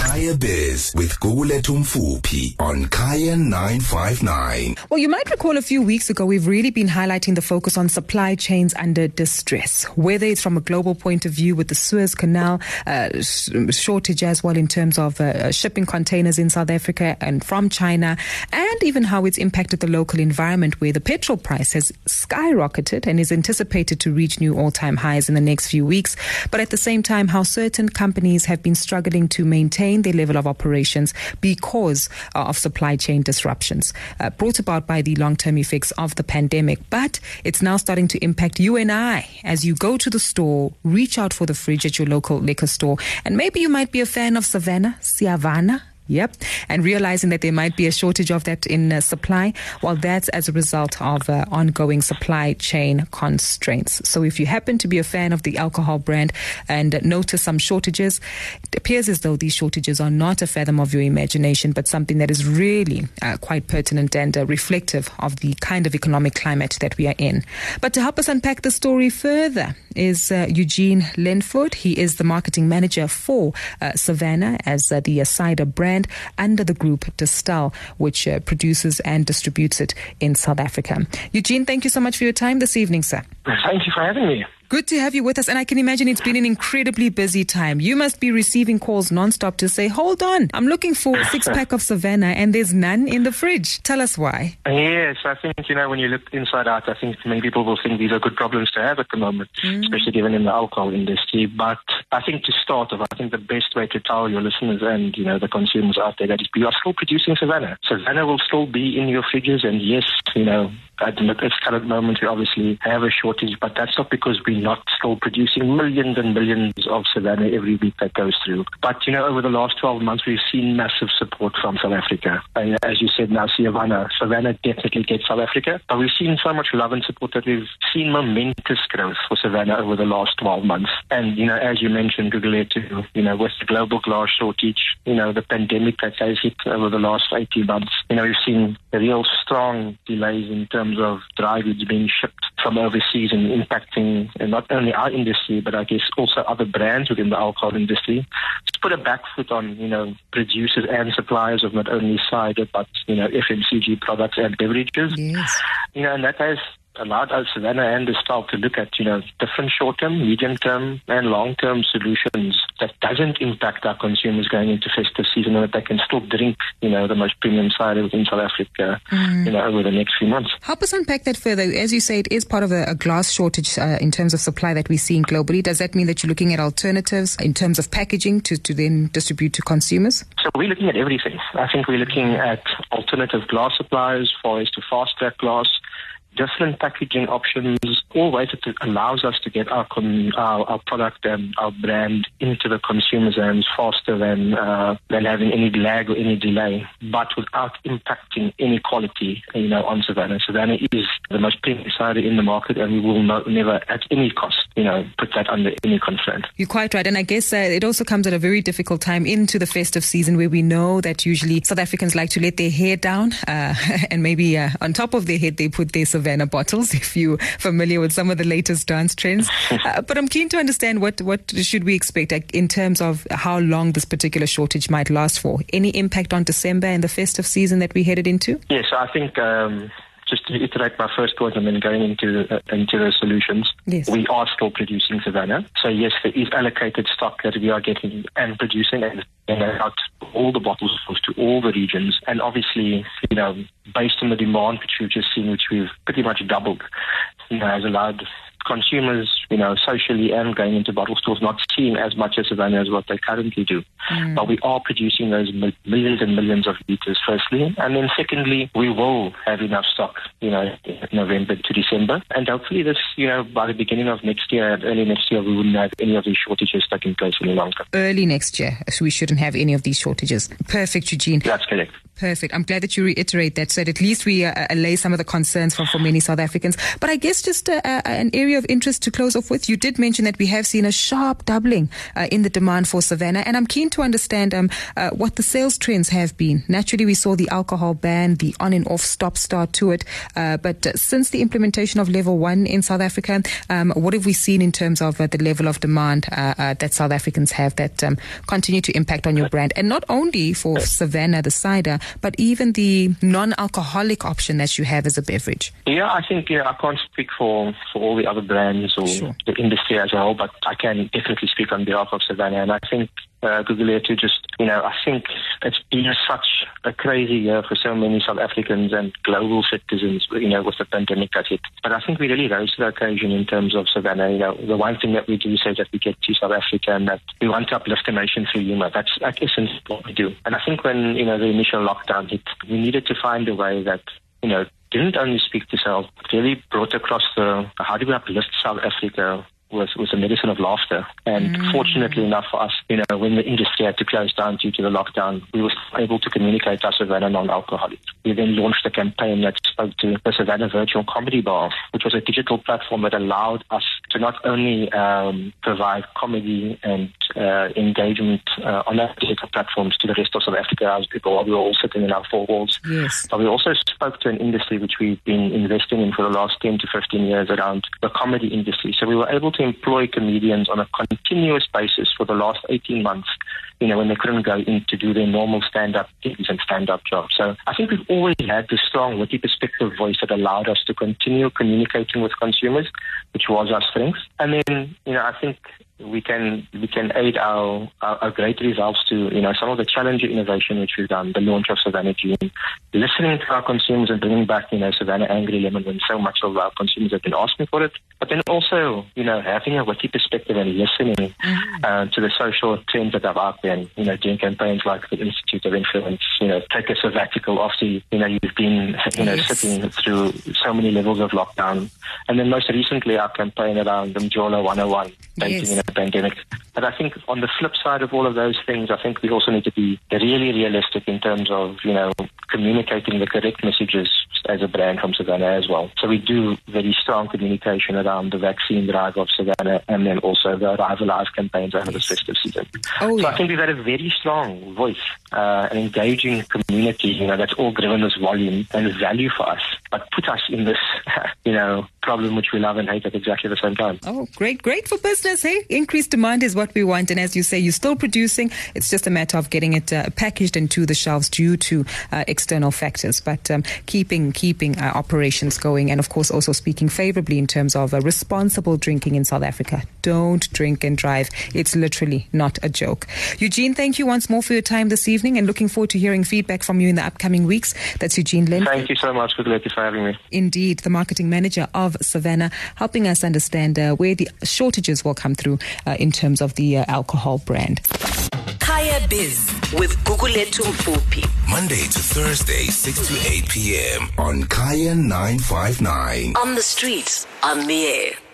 Kaya Biz with Gugulethu Mfuphi on Kaya 959. Well, you might recall a few weeks ago, we've really been highlighting the focus on supply chains under distress, whether it's from a global point of view with the Suez Canal shortage as well in terms of shipping containers in South Africa and from China, and even how it's impacted the local environment where the petrol price has skyrocketed and is anticipated to reach new all-time highs in the next few weeks. But at the same time, how certain companies have been struggling to maintain their level of operations because of supply chain disruptions brought about by the long-term effects of the pandemic. But it's now starting to impact you and I as you go to the store, reach out for the fridge at your local liquor store, and maybe you might be a fan of Siavana. Yep. And realizing that there might be a shortage of that in supply, well, that's as a result of ongoing supply chain constraints. So if you happen to be a fan of the alcohol brand and notice some shortages, it appears as though these shortages are not a fathom of your imagination, but something that is really quite pertinent and reflective of the kind of economic climate that we are in. But to help us unpack the story further is Eugene Lenford. He is the marketing manager for Savannah as the cider brand under the group Distal, which produces and distributes it in South Africa. Eugene, thank you so much for your time this evening, sir. Thank you for having me. Good to have you with us, and I can imagine it's been an incredibly busy time. You must be receiving calls nonstop to say, hold on, I'm looking for a six-pack of Savannah and there's none in the fridge. Tell us why. Yes, I think, when you look inside out, I think many people will think these are good problems to have at the moment, especially given in the alcohol industry. But I think to start off, I think the best way to tell your listeners and, the consumers out there that we are still producing Savannah. Savannah will still be in your fridges, and yes, at this current moment we obviously have a shortage, but that's not because we're not still producing millions and millions of Savannah every week that goes through. But, over the last 12 months, we've seen massive support from South Africa. And as you said now, Savannah definitely gets South Africa. But we've seen so much love and support that we've seen momentous growth for Savannah over the last 12 months. And, as you mentioned, Gugulethu, with the global glass shortage, the pandemic that has hit over the last 18 months, we've seen real strong delays in terms of dry goods being shipped from overseas and impacting not only our industry, but I guess also other brands within the alcohol industry. To put a back foot on, producers and suppliers of not only cider, but, FMCG products and beverages. Yes. And that has allowed us, Savannah and Distal, to look at, different short-term, medium-term, and long-term solutions that doesn't impact our consumers going into festive season, and that they can still drink, the most premium cider within South Africa, over the next few months. Help us unpack that further. As you say, it is part of a glass shortage in terms of supply that we're seeing globally. Does that mean that you're looking at alternatives in terms of packaging to then distribute to consumers? So we're looking at everything. I think we're looking at alternative glass suppliers, for ways to fast-track glass, different packaging options, all ways that allows us to get our product and our brand into the consumer's hands faster than having any lag or any delay, but without impacting any quality, on Savannah. Savannah is the most premium cider in the market, and we will never at any cost, put that under any constraint. You're quite right. And I guess it also comes at a very difficult time into the festive season, where we know that usually South Africans like to let their hair down and maybe on top of their head they put their Savannah bottles, if you're familiar with some of the latest dance trends. But I'm keen to understand what should we expect in terms of how long this particular shortage might last for. Any impact on December and the festive season that we headed into? Yes, I think just to reiterate my first point and then going into the solutions, yes, we are still producing Savannah. So yes, there is allocated stock that we are getting and producing, and out all the bottles to all the regions. And obviously, based on the demand which we've just seen, which we've pretty much doubled, has allowed consumers, socially and going into bottle stores, not seeing as much as Savannah as what they currently do. But we are producing those millions and millions of litres, firstly. And then secondly, we will have enough stock, November to December. And hopefully this, by the beginning of next year, early next year, we wouldn't have any of these shortages taking place any longer. Early next year, so we shouldn't have any of these shortages. Perfect, Eugene. That's correct. Perfect. I'm glad that you reiterate that, so that at least we allay some of the concerns for many South Africans. But I guess just an area area of interest to close off with? You did mention that we have seen a sharp doubling in the demand for Savannah, and I'm keen to understand what the sales trends have been. Naturally, we saw the alcohol ban, the on and off stop-start to it, but since the implementation of level 1 in South Africa, what have we seen in terms of the level of demand that South Africans have that continue to impact on your brand? And not only for Savannah, the cider, but even the non-alcoholic option that you have as a beverage. Yeah, I think I can't speak for all the other brands or the industry as a whole, but I can definitely speak on behalf of Savannah. And I think Gugulethu, I think it's been such a crazy year for so many South Africans and global citizens, with the pandemic that hit. But I think we really rose to the occasion in terms of Savannah. The one thing that we do say is that we get to South Africa and that we want to uplift the nation through humor. That's at essence what we do. And I think when, the initial lockdown hit, we needed to find a way that, didn't only speak to sales, but really brought across how do we uplift South Africa was a medicine of laughter. And fortunately enough for us, when the industry had to close down due to the lockdown, we were able to communicate our Savannah non-alcoholic. We then launched a campaign that spoke to the Savannah Virtual Comedy Bar, which was a digital platform that allowed us to not only provide comedy and engagement on our digital platforms to the rest of South Africa as people while we were all sitting in our four walls. Yes. But we also spoke to an industry which we've been investing in for the last 10 to 15 years around the comedy industry. So we were able to employ comedians on a continuous basis for the last 18 months, when they couldn't go in to do their normal stand-up gigs and stand-up jobs. So I think we've always had this strong, witty, perspective voice that allowed us to continue communicating with consumers, which was our strength. And then, I think we can aid our great results to, some of the challenger innovation which we've done, the launch of Savannah Gin, listening to our consumers and bringing back, Savannah Angry Lemon when so much of our consumers have been asking for it. But then also, having a witty perspective and listening to the social trends that are out there and, doing campaigns like the Institute of Influence, take a sabbatical after, you've been, sitting through so many levels of lockdown. And then most recently, our campaign around Mjola 101, dating in a pandemic. But I think on the flip side of all of those things, I think we also need to be really realistic in terms of, communicating the correct messages as a brand from Savannah as well. So we do very strong communication around the vaccine drive of Savannah and then also the Arrive Alive campaigns over this festive season. So I think we've had a very strong voice, an engaging community, that's all driven this volume and value for us, but put us in this, problem which we love and hate at exactly the same time. Oh, great for business, hey? Increased demand is what we want, and as you say, you're still producing. It's just a matter of getting it packaged into the shelves due to external factors, but keeping operations going, and of course also speaking favorably in terms of responsible drinking in South Africa. Don't drink and drive. It's literally not a joke. Eugene, thank you once more for your time this evening, and looking forward to hearing feedback from you in the upcoming weeks. That's Eugene Lind. Thank you so much for having me. Indeed, the marketing manager of Savannah, helping us understand where the shortages will come through in terms of the alcohol brand. Kaya Biz with Gugulethu Mfuphi. Monday to Thursday, 6 to 8 p.m. on Kaya 959. On the street, on the air.